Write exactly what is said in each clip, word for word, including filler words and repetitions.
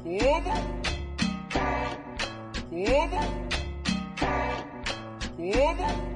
Como? Como? Como?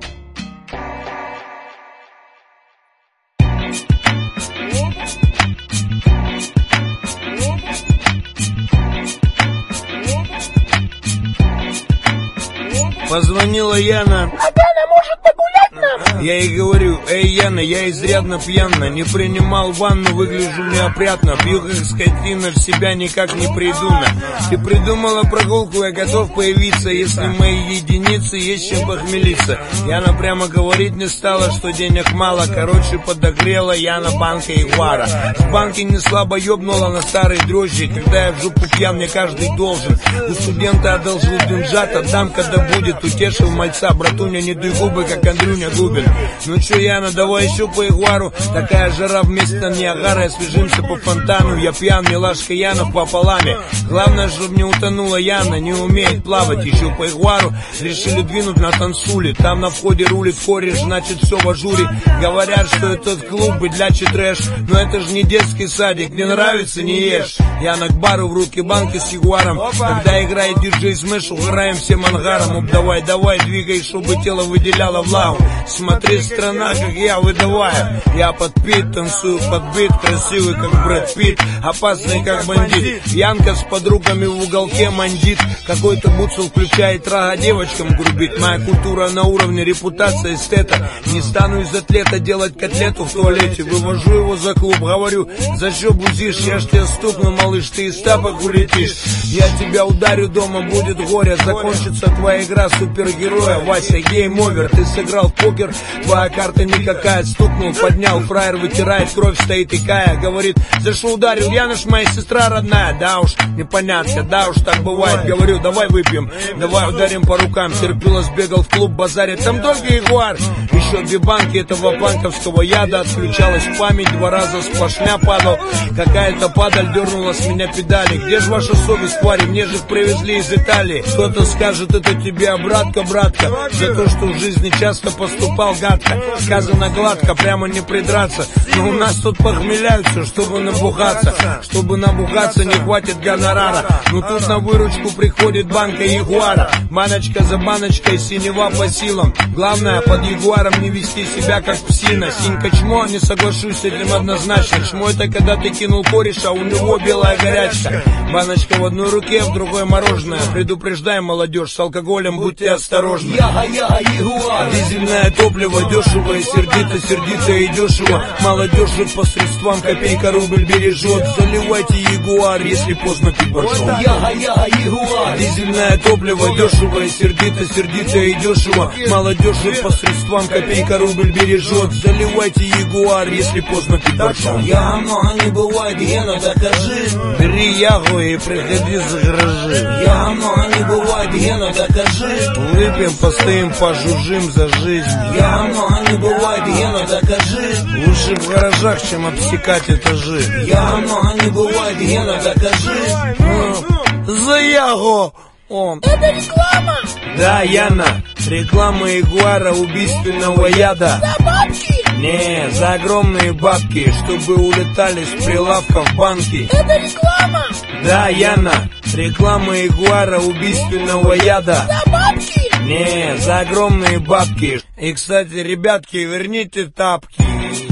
Позвонила Яна. Яна, может погулять нам? Я ей говорю: эй, Яна, я изрядно пьяна, не принимал ванну, выгляжу неопрятно, пью как скотина, в себя никак не приду на. Ты придумала прогулку, я готов появиться, если мои единицы есть чем похмелиться. Яна прямо говорить не стала, что денег мало, короче подогрела Яна банка Ягуара. С банки не слабо ёбнула на старые дрожжи, когда я в жопу пьян, мне каждый должен. У студента одолжил деньжат, отдам, когда будет, утешил мальца, братуня, не дуй губы, как Андрюня Губин. Ну чё, Яна, давай еще по Ягуару, такая жара вместе на Ниагара, освежимся по фонтану, я пьян, милашка Яна пополами. Главное, чтоб не утонула Яна, не умеет плавать, еще по Ягуару решили двинуть на танцули, там на входе рулит кореш, значит все в ажуре. Говорят, что этот клуб быдлячий трэш, но это же не детский садик, не нравится, не ешь. Яна к бару, в руки банки с Ягуаром, когда играет диджей Смэш, угораем всем ангаром. Оп, давай, давай, двигай, чтобы тело выделяло влагу. Смотри, страна, как я выдаваю. Я подпит, танцую под бит, красивый, как Брэд Питт, опасный, как бандит. Янка с подругами в уголке мандит, какой-то буцел включает рога, девочкам грубит. Моя культура на уровне, репутация эстета. Не стану из атлета делать котлету в туалете, вывожу его за клуб, говорю: за что бузишь, я ж тебя стукну, малыш, ты из тапок улетишь. Я тебя ударю, дома будет горе, закончится твоя игра супергероя. Вася, гейм-овер, ты сыграл в покер, твоя карта никакая. Стукнул, поднял, фраер вытирает, кровь стоит икая. Говорит: за что ударил, Яна ж моя сестра родная. Да уж, непонятно, да уж так бывает. Говорю: давай выпьем, давай ударим по рукам. Терпила, сбегал в клуб, базарит, там только Ягуар. Еще две банки этого банковского яда, отключалась память, два раза сплошня падал. Какая-то падаль дернула с меня педали. Где ж ваша совесть, парень, мне же привезли из Италии. Кто-то скажет: это тебе обратка, братка, за то, что в жизни часто поступал гадко. Сказано гладко, прямо не придраться, но у нас тут похмеляются, чтобы набухаться. Чтобы набухаться, не хватит гонорара, но тут на выручку приходит банка Ягуара. Баночка за баночкой, синева по силам. Главное, под Ягуаром не вести себя как псина. Синька чмо, не соглашусь с этим однозначно. Чмо это когда ты кинул кореша, у него белая горячка. Баночка в одной руке, в другой мороженое. Предупреждаем молодежь, с алкоголем будьте осторожны. Яга, яга, Ягуар. Дизельное топливо дешево и сердито, сердито и дешево. Молодежь жит по средствам, копейка рубль бережет. Заливайте Ягуар, если поздно пить боржом. Яга, яга, Ягуар. Дизельное топливо дешево и сердито, сердито и дешево. Молодежь жит по средствам, копейка рубль бережет. Заливайте Ягуар, если поздно пить боржом. Яга много не бывает, Гена, докажи. Бери ягу и приходи за гаражи. Яга много не бывает, Гена, докажи. Выпьем, постоим, пожужжим за жизнь. Яга много не бывает, Гена, докажи. Лучше в гаражах, чем обсекать этажи. Яга много не бывает, Гена, докажи. Ну, за ягу! Он. Это реклама? Да, Яна, реклама Ягуара убийственного яда. За бабки? Не, за огромные бабки, чтобы улетали с прилавка в банки. Это реклама? Да, Яна, реклама Ягуара убийственного яда. За бабки? Не, за огромные бабки. И, кстати, ребятки, верните тапки.